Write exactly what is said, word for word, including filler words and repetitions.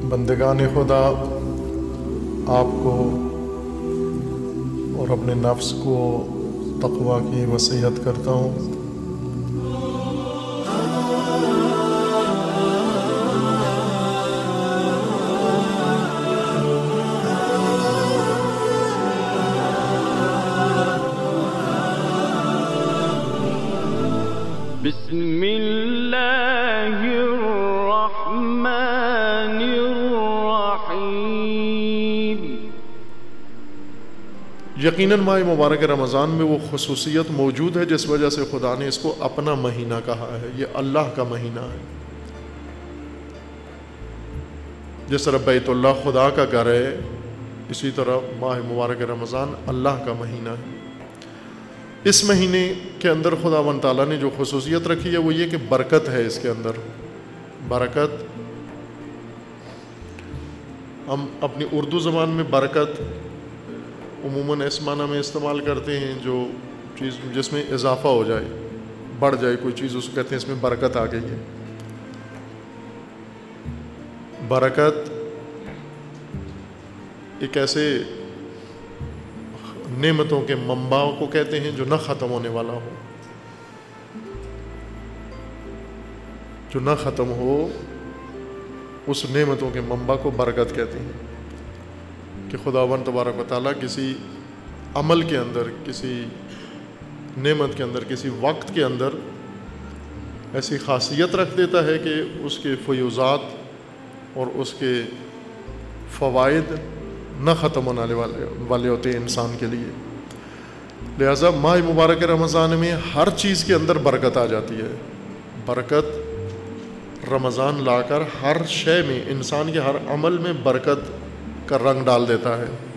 بندگان خدا، آپ کو اور اپنے نفس کو تقوی کی وصیت کرتا ہوں۔ بسم اللہ الرحمن الرحیم۔ یقیناً ماہ مبارک رمضان میں وہ خصوصیت موجود ہے جس وجہ سے خدا نے اس کو اپنا مہینہ کہا ہے۔ یہ اللہ کا مہینہ ہے۔ جس طرح بیت اللہ خدا کا گھر ہے، اسی طرح ماہ مبارک رمضان اللہ کا مہینہ ہے۔ اس مہینے کے اندر خداوند تعالیٰ نے جو خصوصیت رکھی ہے وہ یہ کہ برکت ہے اس کے اندر۔ برکت، ہم اپنی اردو زبان میں برکت عموماً اس معنی میں استعمال کرتے ہیں جو چیز جس میں اضافہ ہو جائے، بڑھ جائے کوئی چیز، اس کو کہتے ہیں اس میں برکت آ گئی ہے۔ برکت ایک ایسے نعمتوں کے منبع کو کہتے ہیں جو نہ ختم ہونے والا ہو، جو نہ ختم ہو، اس نعمتوں کے منبع کو برکت کہتے ہیں۔ کہ خداوند تبارک و تعالیٰ کسی عمل کے اندر، کسی نعمت کے اندر، کسی وقت کے اندر ایسی خاصیت رکھ دیتا ہے کہ اس کے فیوزات اور اس کے فوائد نہ ختم ہونے والے والے ہوتے ہیں انسان کے لیے۔ لہٰذا ماہ مبارک رمضان میں ہر چیز کے اندر برکت آ جاتی ہے۔ برکت رمضان لا کر ہر شے میں، انسان کے ہر عمل میں برکت کا رنگ ڈال دیتا ہے۔